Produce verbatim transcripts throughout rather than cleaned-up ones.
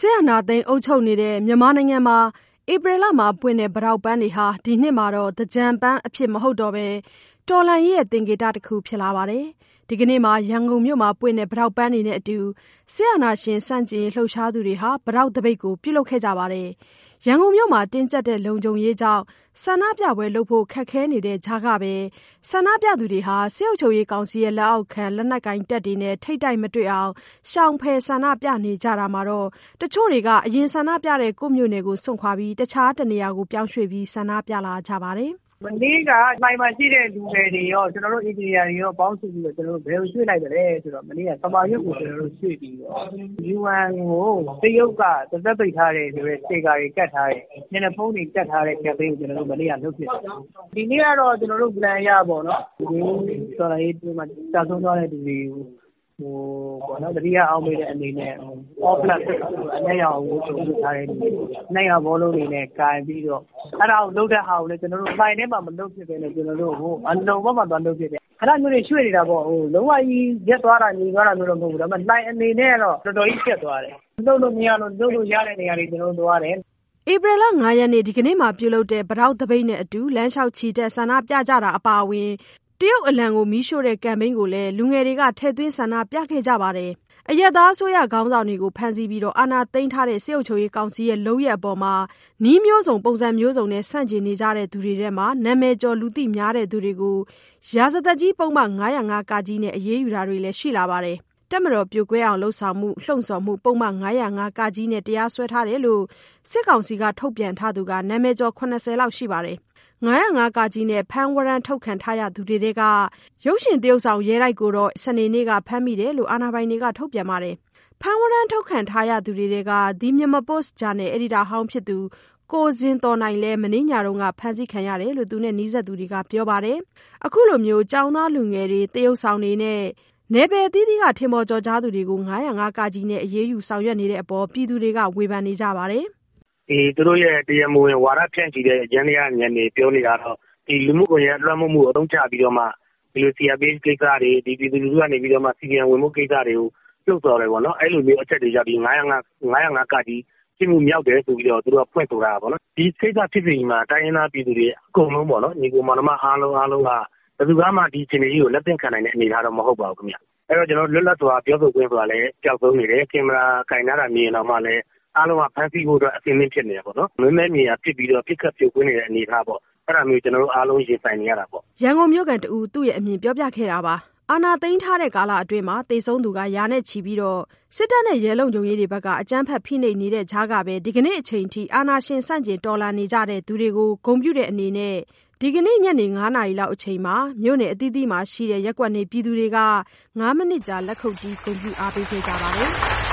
စစ်အာဏာသိမ်းအုပ်ချုပ်နေတဲ့မြန်မာနိုင်ငံမှာဧပြီလမှာပွင့်တဲ့ပိတောက်ပန်းတွေဟာဒီနှစ်မှာတော့သင်္ကြန်ပန်းအဖြစ်မဟုတ်တော့ဘဲတော်လှန်ရေးရဲ့သင်္ကေတတစ်ခုဖြစ်လာပါတယ်။ဒီကနေ့မှာရန်ကုန်မြို့မှာပွင့်တဲ့ပိတောက်ပန်းတွေနဲ့အတူစစ်အာဏာရှင်ဆန့်ကျင်ရေးလှုပ်ရှားသူတွေဟာပိတောက်သပိတ်ကိုပြုလုပ်ခဲ့ကြပါတယ်။ရန်ကုန်မြို့မှာတင်းကျပ်တဲ့လုံခြုံရေးကြောင့်ဆန္ဒပြပွဲလုပ်ဖို့ခက်ခဲနေတဲ့ကြားကပဲဆန္ဒပြသူတွေဟာစစ်အုပ်ချုပ်ရေးကောင်စီရဲ့လက်အောက်ခံလက်နက်ကိုင်တပ်တွေနဲ့ထိပ်တိုက်မတွေ့အောင်ရှောင်ဖယ်ဆန္ဒပြနေကြတာမှာတော့တချို့တွေကအရင်ဆန္ဒပြတဲ့ကိုယ့်မြို့နယ်ကိုစွန့်ခွာပြီးတခြားတနေရာကိုပြောင်းရွှေ့ပြီးဆန္ဒပြလာကြပါတယ်။မနေ့ကမိုင်မှာရှိတဲ့လူငယ်တွေရောကျွန်တော်တို့အင်ဂျင်နီယာတွေရောပေါင်းစုပြီးတော့ကျွန်တော်တို့ဘယ်လိုရွှေ့လိုက်ကြလဲဆိုတော့မနေ့ကစမာရွတ်ကိုကျွန်တော်တို့ရွှေ့ပြီးတော့ ယူ အန် ကိုတရုတ်ကသက်ပိတ်ထားတယ်ဆိုတော့စတေကာတွေကတ်ထားတယ်ညနေဖုန်းတွေကတ်ထားတဲ့ကမ်ပိန်းကိုကျွန်တော်တို့မနေ့ကလုပ်ဖြစ်တယ်ဒီနေ့ကတော့ကျွန်တော်တို့ plan ရပါတော့ဒီဆိုတော့ဒီမှာတာဆုံးသွားတဲ့လူတွေကိုဟိုပေါ့နော်တတိယအောင်မေးတဲ့အနေနဲ့ offline အနေရအောင်ကိုလုပ်ထားတဲ့နေရဘောလုံးတွေနဲ့ကာပြီးတော့အဲ့ဒါကိုလုပ်တဲ့ဟာကိုလည်းကျွန်တော်တို့ဖိုင်ထဲမှာမလုပ်ဖြစ်ပဲနဲ့ကျွန်တော်တို့ဟိုအလုံးဘက်မှာသွားလုပ်ဖြစ်တယ်ခဏမျိုးတွေရွှေ့နေတာပေါ့ဟိုလုံးဝကြီးရက်သွားတာညီသွားတာမျိုးတော့မဟုတ်ဘူးဒါပေမဲ့ line အနေနဲ့ကတော့တော်တော်ကြီးဖြစ်သွားတယ်လုပ်လို့မရလို့လုပ်လို့ရတဲ့နေရာတွေကျွန်တော်တို့သွားတယ်ဧပြီလ၅ရက်နေ့ဒီကနေ့မှာပြုလုပ်တဲ့ပိတောက်သပိတ်နဲ့အတူလမ်းလျှောက်ချီတက်ဆန္ဒပြကြတာအပါအဝင်တရုတ်အလံကိုမီးရှို့တဲ့ကမ်ပိန်းကိုလည်းလူငယ်တွေကထည့်သွင်းဆန္ဒပြခဲ့ကြပါတယ်။အရပ်သားအစိုးရခေါင်းဆောင်တွေကိုဖမ်းဆီးပြီးအာဏာသိမ်းထားတဲ့စစ်အုပ်ချုပ်ရေးကောင်စီရဲ့လုပ်ရပ်အပေါ်မှာနည်းမျိုးစုံပုံစံမျိုးစုံနဲ့ဆန့်ကျင်နေကြတဲ့သူတွေထဲမှာနာမည်ကျော်လူသိများတဲ့သူတွေကိုရာဇသတ်ကြီးပုံမှန်၅၀၅ကကြီးနဲ့အရေးယူတာတွေလည်းရှိလာပါတယ်။တပ်မတော်ပြိုကွဲအောင်လှုံ့ဆော်မှုလှုံ့ဆော်မှုပုံမှန်၅၀၅ကကြီးနဲ့တရားစွဲထားတယ်လို့စစ်ကောင်စီကထုတ်ပြန်ထားသူကနာမည်ကျော်၇၀လောက်ရှိပါတယ်။၅၀၅ကကြီးနဲ့ဖမ်းဝရမ်းထုတ်ခံထားရသူတွေကရုပ်ရှင်သရုပ်ဆောင်ရဲတိုက်ကိုတော့စနေနေ့ကဖမ်းမိတယ်လို့အာဏာပိုင်တွေကထုတ်ပြန်ပါတယ်။ဖမ်းဝရမ်းထုတ်ခံထားရသူတွေက The Myanmar Post ဂျာနယ်အယ်ဒီတာဟောင်းဖြစ်သူကိုဇင်တော်နိုင်လည်းမနေ့ညတုန်းကဖမ်းဆီးခံရတယ်လို့သူနဲ့နီးစပ်သူတွေကပြောပါတယ်။အခုလိုမျိုးចောင်းသားလူငယ်တွေသရုပ်ဆောင်တွေနဲ့နယ်ပယ်အသီးသီးကထင်ပေါ်ကျော်ကြားသူတွေကို၅၀၅ကကြီးနဲ့အရေးယူဆောင်ရွက်နေတဲ့အပေါ်ပြည်သူတွေကဝေဖန်နေကြပါတယ်။ဒီသူတို့ရဲ့တရားမဝင်ဝါဒဖြန့်ချီတဲ့ရန်ရညံနေပြောနေတာတော့ဒီလူမှုကွန်ရက်လွှမ်းမိုးမှုအသုံးချပြီးတော့မှဒီလို စီ အာร์ พี ကိစ္စတွေဒီပြည်သူလူထုကနေပြီးတော့မှ စီ ပီ အမ် ဝင်မှုကိစ္စတွေကိုလှုပ်ဆော်တယ်ပေါ့နော်အဲ့လိုမျိုးအချက်တွေကြောင့်ဒီ၅၀၅ကကြီးပြင်မှုမြောက်တယ်ဆိုပြီးတော့သူတို့ကဖွင့်ဆိုတာပေါ့နော်ဒီကိစ္စဖြစ်ပြီးမှတိုင်းရင်းသားပြည်သူတွေအကုန်လုံးပေါ့နော်ညီကိုမောင်နှမအားလုံးအားလုံးကဘယ်သူမှဒီအခြေအနေကြီးကိုလက်သင့်ခံနိုင်တဲ့အနေအထားတော့မဟုတ်ပါဘူးခင်ဗျအဲ့တော့ကျွန်တော်လွတ်လပ်စွာပြောဆိုခွင့်ဆိုတာလည်းကြောက်ဆုံးနေတယ်ကင်မရာကင်ထားတာမြင်တော့မှလည်းအားလုံးကဖန်ဆီးဖို့အတွက်အဆင်သင့်ဖြစ်နေတယ်ပေါ့နော်မင်းမဲမြေယာဖြစ်ပြီးတော့ပြစ်ခတ်ပြုတ်ကွင်းနေတဲ့အနေအထားပေါ့အဲ့ဒါမျိုးကျွန်တော်တို့အားလုံးရင်ဆိုင်နေရတာပေါ့ရန်ကုန်မြို့ကန်တူသူ့ရဲ့အမြင်ပြောပြခဲ့တာပါအာဏာသိမ်းထားတဲ့ကာလအတွင်းမှာတေဆုံးသူကရာနဲ့ချီပြီးတော့စစ်တပ်နဲ့ရဲလုံခြုံရေးတွေဘက်ကအကြမ်းဖက်ဖိနှိပ်နေတဲ့ကြားကပဲဒီကနေ့အချိန်ထိအာဏာရှင်ဆန့်ကျင်တော်လှန်နေကြတဲ့သူတွေကိုဂုဏ်ပြုတဲ့အနေနဲ့ဒီကနေ့ညနေ၅နာရီလောက်အချိန်မှာမြို့နယ်အသီးသီးမှာရှိတဲ့ရပ်ကွက်နေပြည်သူတွေက၅မိနစ်ကြာလက်ခုပ်တီးဂုဏ်ပြုအားပေးခဲ့ကြပါတယ်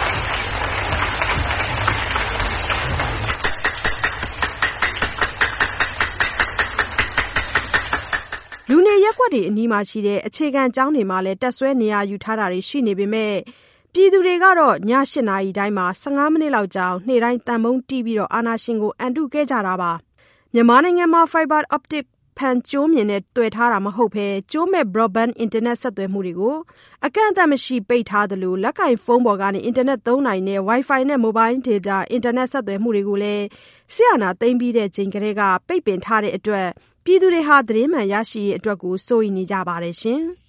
လူနေရပ်ကွက်တွေအနီးမှာရှိတဲ့အခြေခံကျောင်းတွေမှာလည်းတက်ဆွဲနေရာယူထားတာတွေရှိနေပေမဲ့ပြည်သူတွေကတော့ည၈နာရီတိုင်းမှာ၁၅မိနစ်လောက်ကြာနေ့တိုင်းတန်မုံတီးပြီးတော့အာဏာရှင်ကိုအန်တုခဲ့ကြတာပါမြန်မာနိုင်ငံမှာ Fiber Optic ဖန်ကျိုးမြင်နဲ့တွေ့ထားတာမဟုတ်ဘဲကျိုးမဲ့ Broadband Internet ဆက်သွယ်မှုတွေကိုအကန့်အသတ်မရှိပိတ်ထားသလိုလက်ကင်ဖုန်းပေါ်ကနေ Internet သုံးနိုင်တဲ့ Wi-Fi နဲ့ Mobile Data Internet ဆက်သွယ်မှုတွေကိုလည်းစစ်အာဏာသိမ်းပြီးတဲ့ချိန်ကတည်းကပိတ်ပင်ထားတဲ့အတွက်ပြည်သူတွေဟာသတင်းမှန်ရရှိရေးအတွက်ကိုစိုးရိမ်နေကြပါတယ်ရှင်။